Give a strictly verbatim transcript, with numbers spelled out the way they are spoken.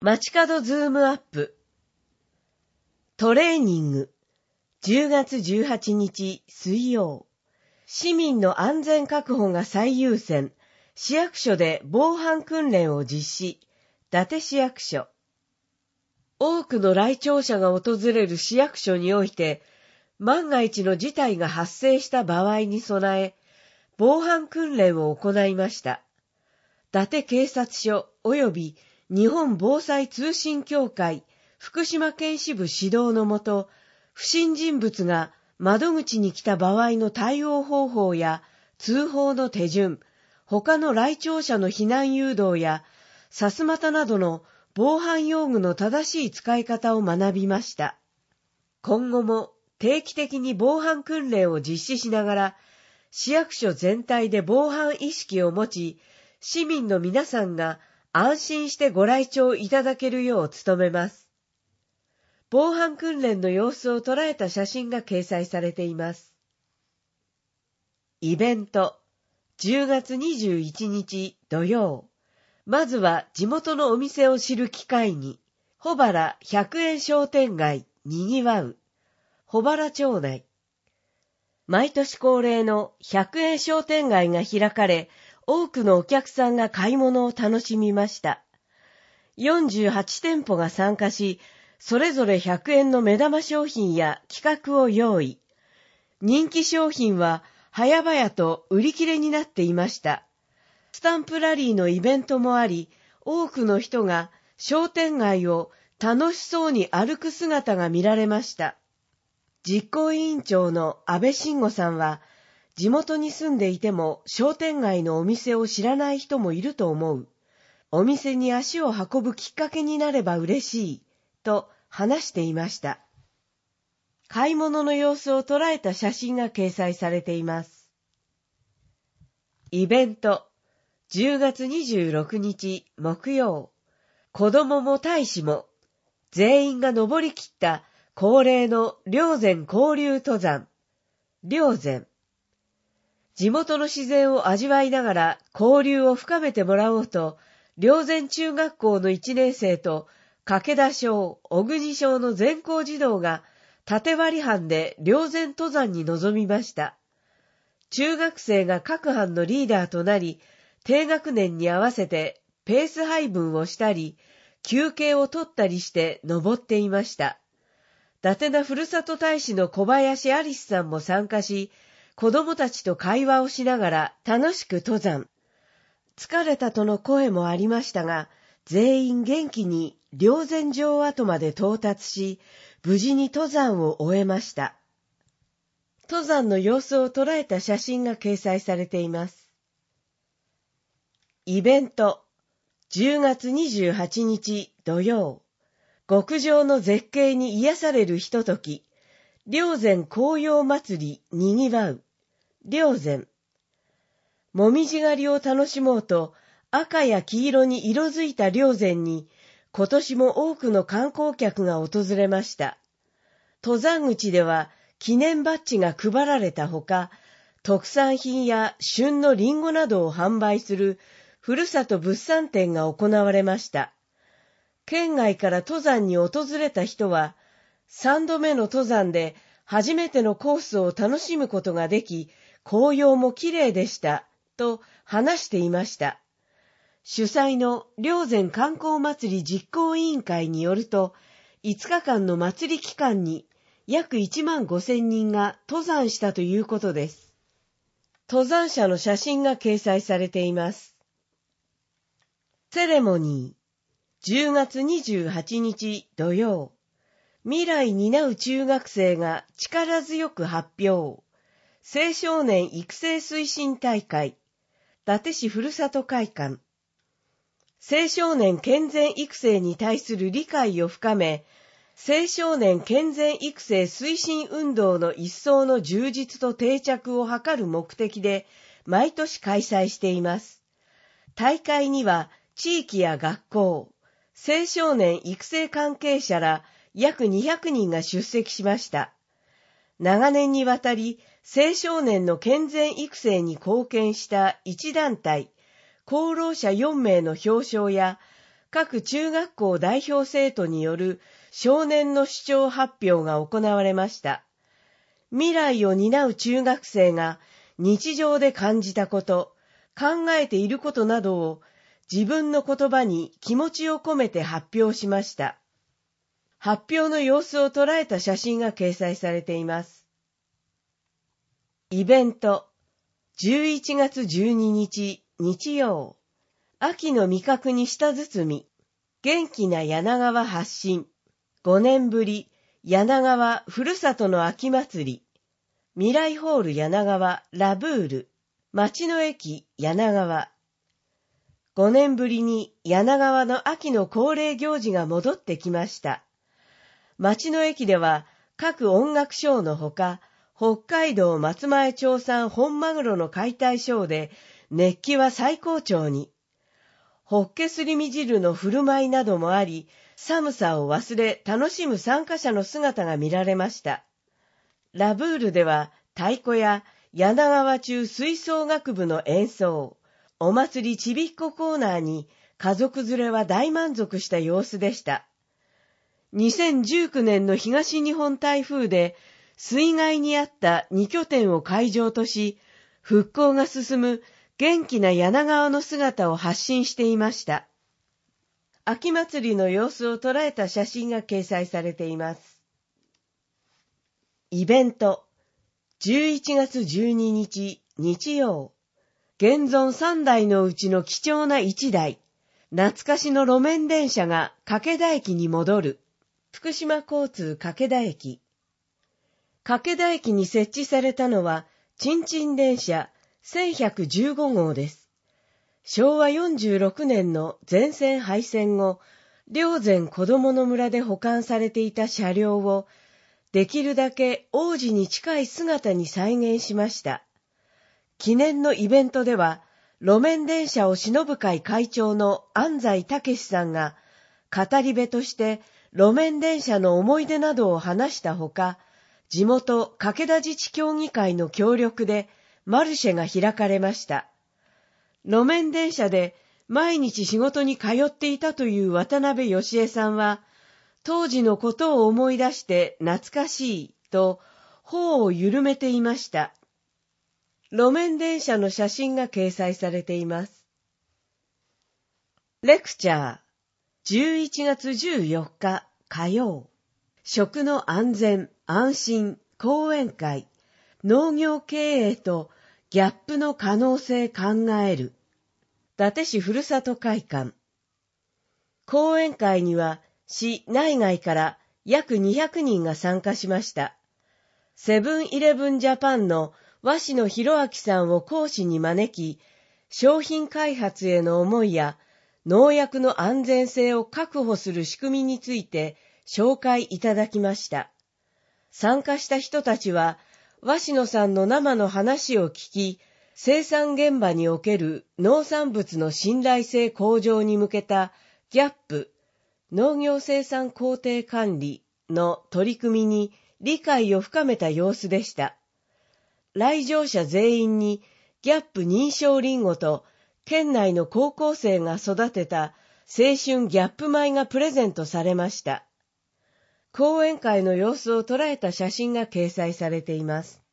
街角ズームアップトレーニングじゅうがつじゅうはちにち水曜、市民の安全確保が最優先、市役所で防犯訓練を実施、伊達市役所。多くの来庁者が訪れる市役所において、万が一の事態が発生した場合に備え、防犯訓練を行いました。伊達警察署及び日本防災通信協会福島県支部指導のもと、不審人物が窓口に来た場合の対応方法や通報の手順、他の来庁者の避難誘導やさすまたなどの防犯用具の正しい使い方を学びました。今後も定期的に防犯訓練を実施しながら、市役所全体で防犯意識を持ち、市民の皆さんが安心してご来庁いただけるよう努めます。防犯訓練の様子を捉えた写真が掲載されています。イベント、じゅうがつにじゅういちにち土曜。まずは地元のお店を知る機会に、保原ひゃくえん商店街にぎわう、保原町内。毎年恒例のひゃくえん商店街が開かれ、多くのお客さんが買い物を楽しみました。よんじゅうはちてんぽが参加し、それぞれひゃくえんの目玉商品や企画を用意。人気商品は早々と売り切れになっていました。スタンプラリーのイベントもあり、多くの人が商店街を楽しそうに歩く姿が見られました。実行委員長の安倍晋吾さんは、地元に住んでいても商店街のお店を知らない人もいると思う。お店に足を運ぶきっかけになれば嬉しい、と話していました。買い物の様子を捉えた写真が掲載されています。イベント、じゅうがつにじゅうろくにち木曜。子供も大使も、全員が登りきった恒例の霊山交流登山。霊山。地元の自然を味わいながら交流を深めてもらおうと、霊山中学校のいちねんせいと掛田小、小国小の全校児童が縦割り班で霊山登山に臨みました。中学生が各班のリーダーとなり、低学年に合わせてペース配分をしたり、休憩を取ったりして登っていました。伊達なふるさと大使の小林アリスさんも参加し、子供たちと会話をしながら楽しく登山。疲れたとの声もありましたが、全員元気に霊山城跡まで到達し、無事に登山を終えました。登山の様子を捉えた写真が掲載されています。イベント、じゅうがつにじゅうはちにち土曜。極上の絶景に癒されるひととき、霊山紅葉祭りにぎわう。霊山。もみじ狩りを楽しもうと、赤や黄色に色づいた霊山に、今年も多くの観光客が訪れました。登山口では記念バッジが配られたほか、特産品や旬のリンゴなどを販売するふるさと物産展が行われました。県外から登山に訪れた人は、さんどめの登山で初めてのコースを楽しむことができ、紅葉も綺麗でした、と話していました。主催の霊山観光祭り実行委員会によると、いつかかんの祭り期間に約いちまんごせんにんが登山したということです。登山者の写真が掲載されています。セレモニー、じゅうがつにじゅうはちにち土曜。未来担う中学生が力強く発表。青少年育成推進大会。伊達市ふるさと会館。青少年健全育成に対する理解を深め、青少年健全育成推進運動の一層の充実と定着を図る目的で、毎年開催しています。大会には、地域や学校、青少年育成関係者ら約にひゃくにんが出席しました。長年にわたり青少年の健全育成に貢献した一団体、功労者よんめいの表彰や、 各中学校代表生徒による少年の主張発表が行われました。未来を担う中学生が日常で感じたこと、考えていることなどを自分の言葉に気持ちを込めて発表しました。発表の様子を捉えた写真が掲載されています。イベント、じゅういちがつじゅうににち日曜、秋の味覚に舌包み、元気な柳川発信、ごねんぶり柳川ふるさとの秋祭り、未来ホール柳川ラブール、町の駅柳川。ごねんぶりに柳川の秋の恒例行事が戻ってきました。町の駅では各音楽ショーのほか、北海道松前町産本マグロの解体ショーで熱気は最高潮に。ホッケすり身汁の振る舞いなどもあり、寒さを忘れ楽しむ参加者の姿が見られました。ラブールでは太鼓や柳川中吹奏楽部の演奏、お祭りちびっこコーナーに家族連れは大満足した様子でした。にせんじゅうきゅうねんの東日本台風で水害にあったに拠点を会場とし、復興が進む元気な柳川の姿を発信していました。秋祭りの様子を捉えた写真が掲載されています。イベント、じゅういちがつじゅうににち日曜、現存さんだいのうちの貴重ないちだい、懐かしの路面電車が掛田駅に戻る。福島交通掛田駅。掛田駅に設置されたのは、ちんちん電車せんひゃくじゅうごごうです。しょうわよんじゅうろくねんの全線廃線後、霊山こどもの村で保管されていた車両を、できるだけ往時に近い姿に再現しました。記念のイベントでは、路面電車を偲ぶ会会長の安西武さんが、語り部として路面電車の思い出などを話したほか、地元掛田自治協議会の協力でマルシェが開かれました。路面電車で毎日仕事に通っていたという渡辺義恵さんは、当時のことを思い出して懐かしいと頬を緩めていました。路面電車の写真が掲載されています。レクチャー、じゅういちがつじゅうよっか火曜、食の安全・安心講演会、農業経営とギャップの可能性考える。伊達市ふるさと会館。講演会には市内外から約にひゃくにんが参加しました。セブンイレブンジャパンの鷲野博明さんを講師に招き、商品開発への思いや農薬の安全性を確保する仕組みについて紹介いただきました。参加した人たちは、鷲野さんの生の話を聞き、生産現場における農産物の信頼性向上に向けたギャップ、農業生産工程管理の取り組みに理解を深めた様子でした。来場者全員にギャップ認証リンゴと県内の高校生が育てた青春ギャップ米がプレゼントされました。講演会の様子を捉えた写真が掲載されています。